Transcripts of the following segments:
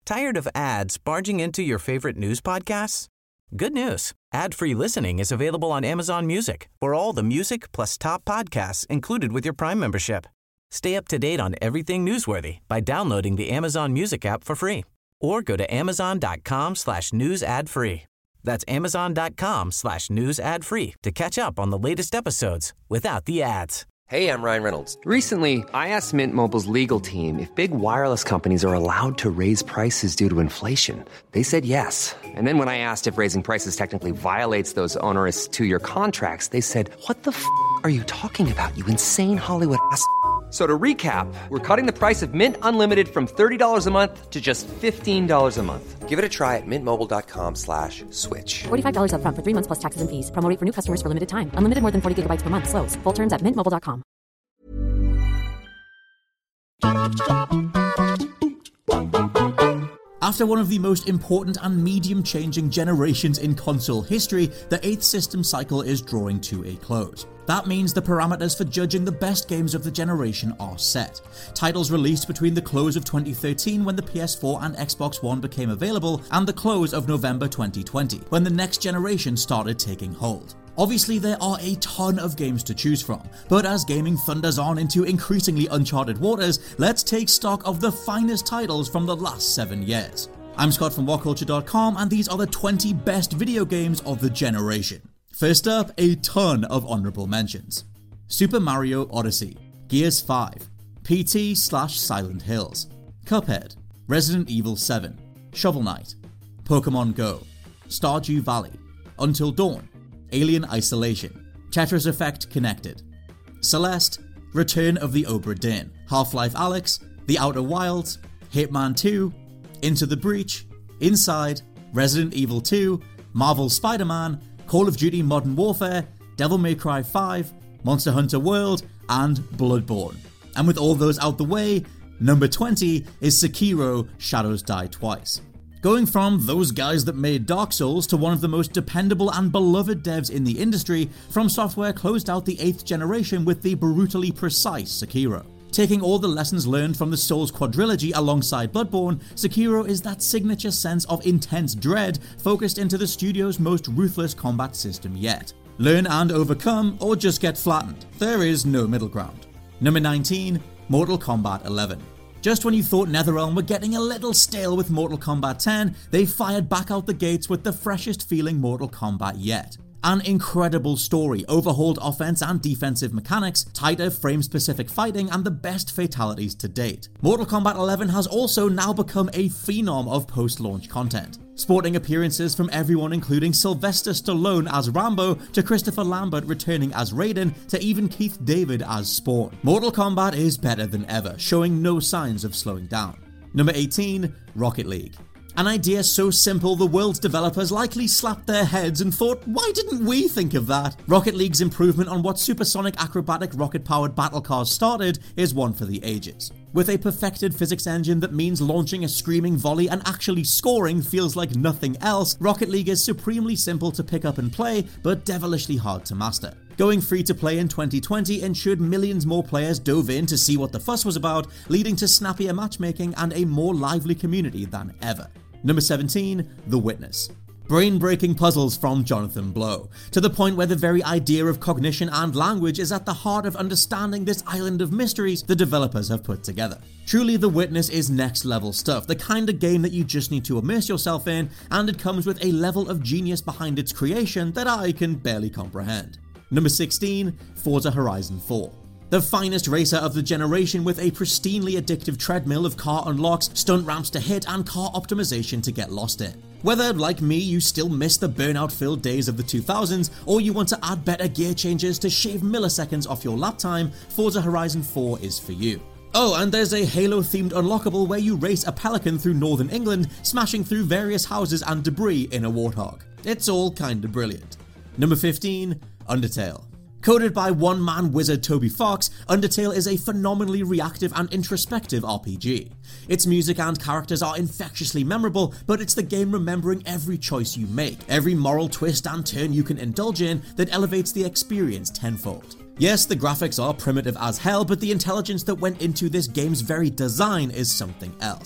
Tired of ads barging into your favorite news podcasts? Good news. Ad-free listening is available on Amazon Music for all the music plus top podcasts included with your Prime membership. Stay up to date on everything newsworthy by downloading the Amazon Music app for free or go to amazon.com/news ad free. That's amazon.com/news ad free to catch up on the latest episodes without the ads. Hey, I'm Ryan Reynolds. Recently, I asked Mint Mobile's legal team if big wireless companies are allowed to raise prices due to inflation. They said yes. And then when I asked if raising prices technically violates those onerous two-year contracts, they said, "What the f*** are you talking about, you insane Hollywood ass?" So to recap, we're cutting the price of Mint Unlimited from $30 a month to just $15 a month. Give it a try at mintmobile.com/switch. $45 up front for 3 months plus taxes and fees. Promo rate for new customers for limited time. Unlimited more than 40 gigabytes per month. Slows full terms at mintmobile.com. After one of the most important and medium-changing generations in console history, the 8th system cycle is drawing to a close. That means the parameters for judging the best games of the generation are set. Titles released between the close of 2013, when the PS4 and Xbox One became available, and the close of November 2020, when the next generation started taking hold. Obviously, there are a ton of games to choose from, but as gaming thunders on into increasingly uncharted waters, let's take stock of the finest titles from the last 7 years. I'm Scott from WhatCulture.com, and these are the 20 best video games of the generation. First up, a ton of honourable mentions. Super Mario Odyssey, Gears 5, PT/Silent Hills, Cuphead, Resident Evil 7, Shovel Knight, Pokemon Go, Stardew Valley, Until Dawn, Alien Isolation, Tetris Effect Connected, Celeste, Return of the Obra Dinn, Half-Life Alyx, The Outer Wilds, Hitman 2, Into the Breach, Inside, Resident Evil 2, Marvel's Spider-Man, Call of Duty Modern Warfare, Devil May Cry 5, Monster Hunter World, and Bloodborne. And with all those out the way, number 20 is Sekiro: Shadows Die Twice. Going from those guys that made Dark Souls to one of the most dependable and beloved devs in the industry, From Software closed out the 8th generation with the brutally precise Sekiro. Taking all the lessons learned from the Souls quadrilogy alongside Bloodborne, Sekiro is that signature sense of intense dread focused into the studio's most ruthless combat system yet. Learn and overcome, or just get flattened. There is no middle ground. Number 19, Mortal Kombat 11. Just when you thought NetherRealm were getting a little stale with Mortal Kombat 10, they fired back out the gates with the freshest feeling Mortal Kombat yet. An incredible story, overhauled offense and defensive mechanics, tighter frame-specific fighting, and the best fatalities to date. Mortal Kombat 11 has also now become a phenom of post-launch content, sporting appearances from everyone including Sylvester Stallone as Rambo, to Christopher Lambert returning as Raiden, to even Keith David as Spawn. Mortal Kombat is better than ever, showing no signs of slowing down. Number 18, Rocket League. An idea so simple the world's developers likely slapped their heads and thought, why didn't we think of that? Rocket League's improvement on what supersonic acrobatic rocket-powered battle cars started is one for the ages. With a perfected physics engine that means launching a screaming volley and actually scoring feels like nothing else, Rocket League is supremely simple to pick up and play, but devilishly hard to master. Going free to play in 2020 ensured millions more players dove in to see what the fuss was about, leading to snappier matchmaking and a more lively community than ever. Number 17, The Witness. Brain-breaking puzzles from Jonathan Blow, to the point where the very idea of cognition and language is at the heart of understanding this island of mysteries the developers have put together. Truly, The Witness is next-level stuff, the kind of game that you just need to immerse yourself in, and it comes with a level of genius behind its creation that I can barely comprehend. Number 16, Forza Horizon 4. The finest racer of the generation, with a pristinely addictive treadmill of car unlocks, stunt ramps to hit, and car optimization to get lost in. Whether, like me, you still miss the burnout-filled days of the 2000s, or you want to add better gear changes to shave milliseconds off your lap time, Forza Horizon 4 is for you. Oh, and there's a Halo-themed unlockable where you race a pelican through northern England, smashing through various houses and debris in a warthog. It's all kinda brilliant. Number 15, Undertale. Coded by one-man wizard Toby Fox, Undertale is a phenomenally reactive and introspective RPG. Its music and characters are infectiously memorable, but it's the game remembering every choice you make, every moral twist and turn you can indulge in, that elevates the experience tenfold. Yes, the graphics are primitive as hell, but the intelligence that went into this game's very design is something else.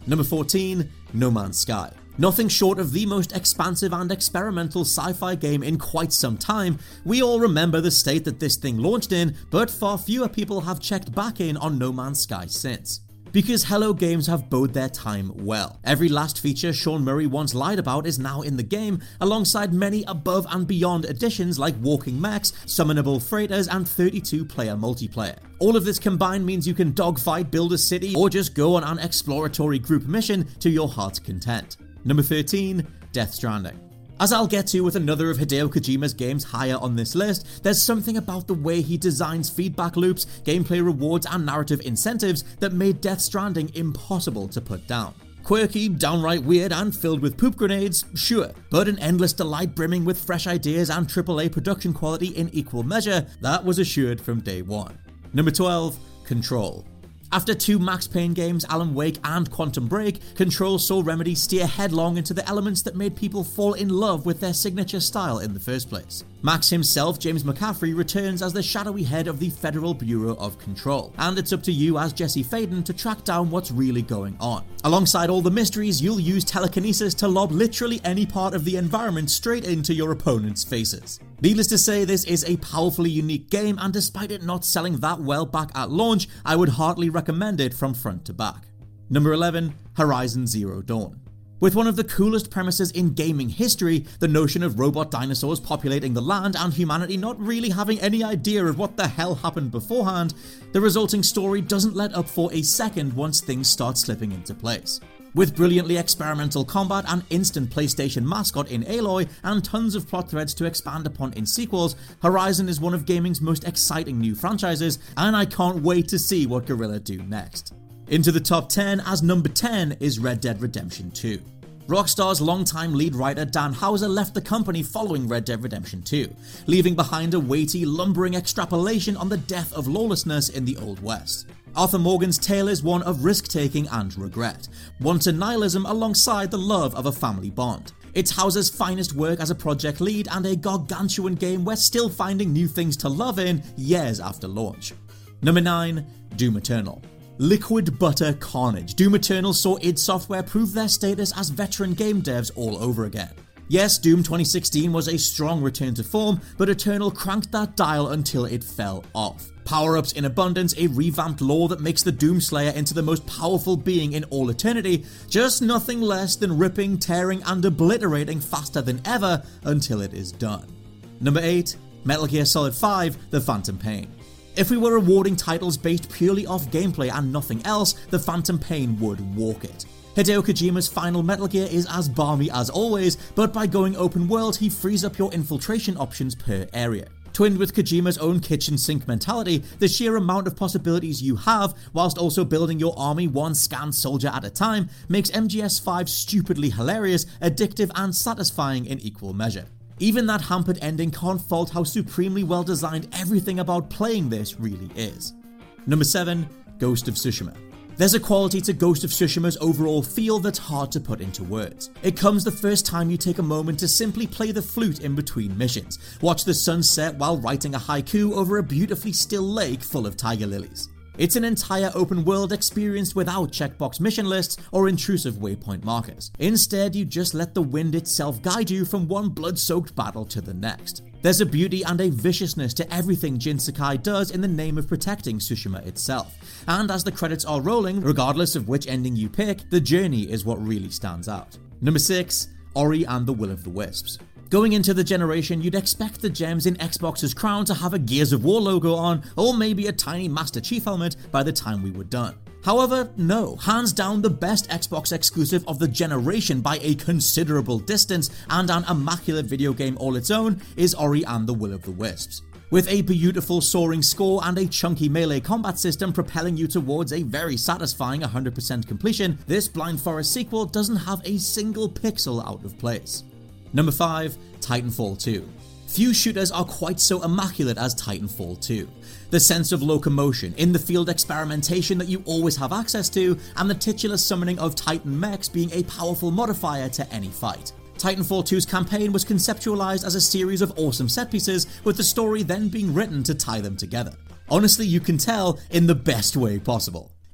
Number 14, No Man's Sky. Nothing short of the most expansive and experimental sci-fi game in quite some time, we all remember the state that this thing launched in, but far fewer people have checked back in on No Man's Sky since. Because Hello Games have bode their time well. Every last feature Sean Murray once lied about is now in the game, alongside many above and beyond additions like walking mechs, summonable freighters, and 32-player multiplayer. All of this combined means you can dogfight, build a city, or just go on an exploratory group mission to your heart's content. Number 13, Death Stranding. As I'll get to with another of Hideo Kojima's games higher on this list, there's something about the way he designs feedback loops, gameplay rewards, and narrative incentives that made Death Stranding impossible to put down. Quirky, downright weird, and filled with poop grenades, sure, but an endless delight brimming with fresh ideas and AAA production quality in equal measure, that was assured from day one. Number 12, Control. After two Max Payne games, Alan Wake and Quantum Break, Control saw Remedy steer headlong into the elements that made people fall in love with their signature style in the first place. Max himself, James McCaffrey, returns as the shadowy head of the Federal Bureau of Control, and it's up to you as Jesse Faden to track down what's really going on. Alongside all the mysteries, you'll use telekinesis to lob literally any part of the environment straight into your opponent's faces. Needless to say, this is a powerfully unique game, and despite it not selling that well back at launch, I would heartily recommend it from front to back. Number 11, Horizon Zero Dawn. With one of the coolest premises in gaming history, the notion of robot dinosaurs populating the land and humanity not really having any idea of what the hell happened beforehand, the resulting story doesn't let up for a second once things start slipping into place. With brilliantly experimental combat, an instant PlayStation mascot in Aloy, and tons of plot threads to expand upon in sequels, Horizon is one of gaming's most exciting new franchises, and I can't wait to see what Guerrilla do next. Into the top 10 as number 10 is Red Dead Redemption 2. Rockstar's longtime lead writer Dan Houser left the company following Red Dead Redemption 2, leaving behind a weighty, lumbering extrapolation on the death of lawlessness in the Old West. Arthur Morgan's tale is one of risk-taking and regret, one to nihilism alongside the love of a family bond. It's Houser's finest work as a project lead and a gargantuan game we're still finding new things to love in years after launch. Number 9, Doom Eternal. Liquid butter carnage, Doom Eternal saw id Software prove their status as veteran game devs all over again. Yes, Doom 2016 was a strong return to form, but Eternal cranked that dial until it fell off. Power-ups in abundance, a revamped lore that makes the Doomslayer into the most powerful being in all eternity, just nothing less than ripping, tearing, and obliterating faster than ever until it is done. Number 8, Metal Gear Solid 5, The Phantom Pain. If we were rewarding titles based purely off gameplay and nothing else, The Phantom Pain would walk it. Hideo Kojima's final Metal Gear is as balmy as always, but by going open world, he frees up your infiltration options per area. Twinned with Kojima's own kitchen sink mentality, the sheer amount of possibilities you have, whilst also building your army one scanned soldier at a time, makes MGS5 stupidly hilarious, addictive, and satisfying in equal measure. Even that hampered ending can't fault how supremely well designed everything about playing this really is. Number 7, Ghost of Tsushima. There's a quality to Ghost of Tsushima's overall feel that's hard to put into words. It comes the first time you take a moment to simply play the flute in between missions, watch the sun set while writing a haiku over a beautifully still lake full of tiger lilies. It's an entire open world experience without checkbox mission lists or intrusive waypoint markers. Instead, you just let the wind itself guide you from one blood-soaked battle to the next. There's a beauty and a viciousness to everything Jin Sakai does in the name of protecting Tsushima itself. And as the credits are rolling, regardless of which ending you pick, the journey is what really stands out. Number 6, Ori and the Will of the Wisps. Going into the generation, you'd expect the gems in Xbox's crown to have a Gears of War logo on, or maybe a tiny Master Chief helmet by the time we were done. However, no, hands down the best Xbox exclusive of the generation by a considerable distance, and an immaculate video game all its own, is Ori and the Will of the Wisps. With a beautiful soaring score and a chunky melee combat system propelling you towards a very satisfying 100% completion, this Blind Forest sequel doesn't have a single pixel out of place. Number 5, Titanfall 2. Few shooters are quite so immaculate as Titanfall 2. The sense of locomotion, in-the-field experimentation that you always have access to, and the titular summoning of Titan mechs being a powerful modifier to any fight. Titanfall 2's campaign was conceptualized as a series of awesome set pieces, with the story then being written to tie them together. Honestly, you can tell in the best way possible.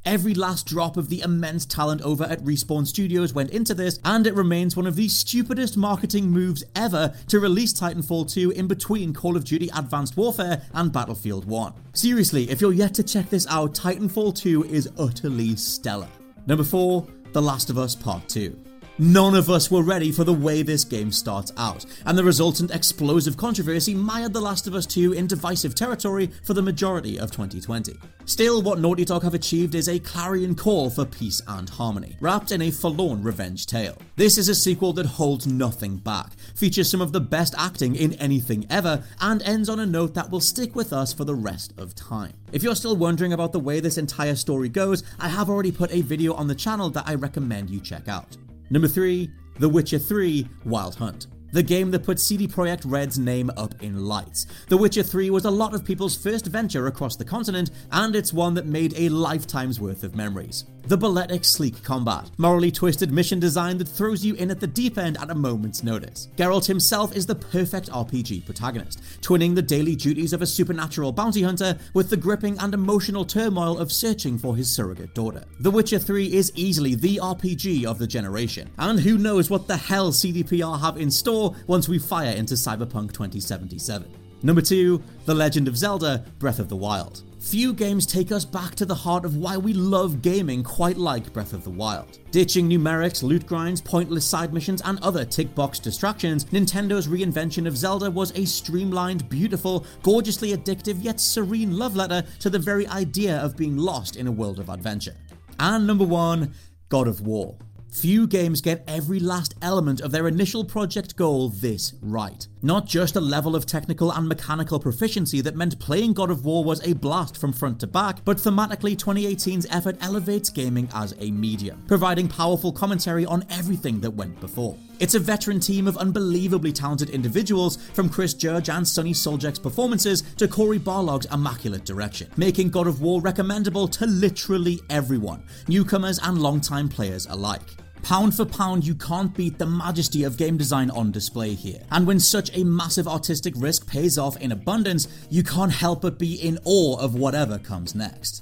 Every last drop of the immense talent over at Respawn Studios went into this, and it remains one of the stupidest marketing moves ever to release Titanfall 2 in between Call of Duty Advanced Warfare and Battlefield 1. Seriously, if you're yet to check this out, Titanfall 2 is utterly stellar. Number 4, The Last of Us Part 2. None of us were ready for the way this game starts out, and the resultant explosive controversy mired The Last of Us 2 in divisive territory for the majority of 2020. Still, what Naughty Dog have achieved is a clarion call for peace and harmony, wrapped in a forlorn revenge tale. This is a sequel that holds nothing back, features some of the best acting in anything ever, and ends on a note that will stick with us for the rest of time. If you're still wondering about the way this entire story goes, I have already put a video on the channel that I recommend you check out. Number 3, The Witcher 3 Wild Hunt. The game that put CD Projekt Red's name up in lights. The Witcher 3 was a lot of people's first venture across the continent, and it's one that made a lifetime's worth of memories. The balletic sleek combat, morally twisted mission design that throws you in at the deep end at a moment's notice. Geralt himself is the perfect RPG protagonist, twinning the daily duties of a supernatural bounty hunter with the gripping and emotional turmoil of searching for his surrogate daughter. The Witcher 3 is easily the RPG of the generation, and who knows what the hell CDPR have in store once we fire into Cyberpunk 2077. Number 2, The Legend of Zelda Breath of the Wild. Few games take us back to the heart of why we love gaming quite like Breath of the Wild. Ditching numerics, loot grinds, pointless side missions, and other tick-box distractions, Nintendo's reinvention of Zelda was a streamlined, beautiful, gorgeously addictive yet serene love letter to the very idea of being lost in a world of adventure. And number 1, God of War. Few games get every last element of their initial project goal this right. Not just a level of technical and mechanical proficiency that meant playing God of War was a blast from front to back, but thematically 2018's effort elevates gaming as a medium, providing powerful commentary on everything that went before. It's a veteran team of unbelievably talented individuals, from Chris Judge and Sonny Soljak's performances to Cory Barlog's immaculate direction, making God of War recommendable to literally everyone, newcomers and longtime players alike. Pound for pound, you can't beat the majesty of game design on display here. And when such a massive artistic risk pays off in abundance, you can't help but be in awe of whatever comes next.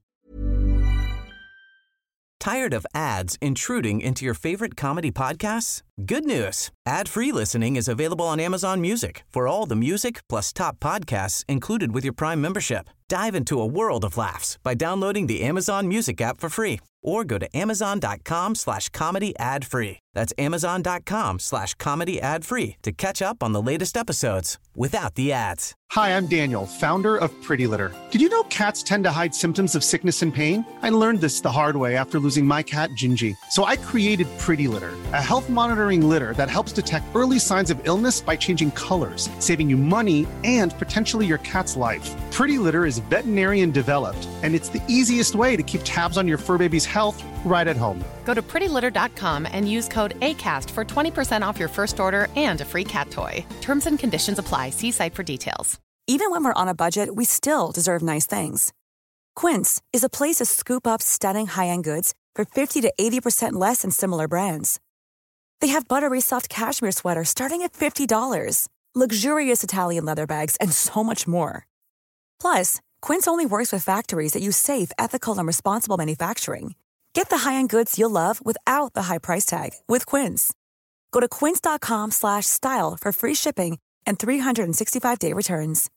Tired of ads intruding into your favorite comedy podcasts? Good news. Ad-free listening is available on Amazon Music for all the music plus top podcasts included with your Prime membership. Dive into a world of laughs by downloading the Amazon Music app for free or go to amazon.com/comedy ad-free. That's amazon.com/comedy ad-free to catch up on the latest episodes without the ads. Hi, I'm Daniel, founder of Pretty Litter. Did you know cats tend to hide symptoms of sickness and pain? I learned this the hard way after losing my cat, Gingy. So I created Pretty Litter, a health monitoring litter that helps detect early signs of illness by changing colors, saving you money and potentially your cat's life. Pretty Litter is veterinarian developed, and it's the easiest way to keep tabs on your fur baby's health right at home. Go to prettylitter.com and use code ACAST for 20% off your first order and a free cat toy. Terms and conditions apply. See site for details. Even when we're on a budget, we still deserve nice things. Quince is a place to scoop up stunning high-end goods for 50 to 80% less than similar brands. They have buttery soft cashmere sweaters starting at $50, luxurious Italian leather bags, and so much more. Plus, Quince only works with factories that use safe, ethical, and responsible manufacturing. Get the high-end goods you'll love without the high price tag with Quince. Go to quince.com/style for free shipping and 365-day returns.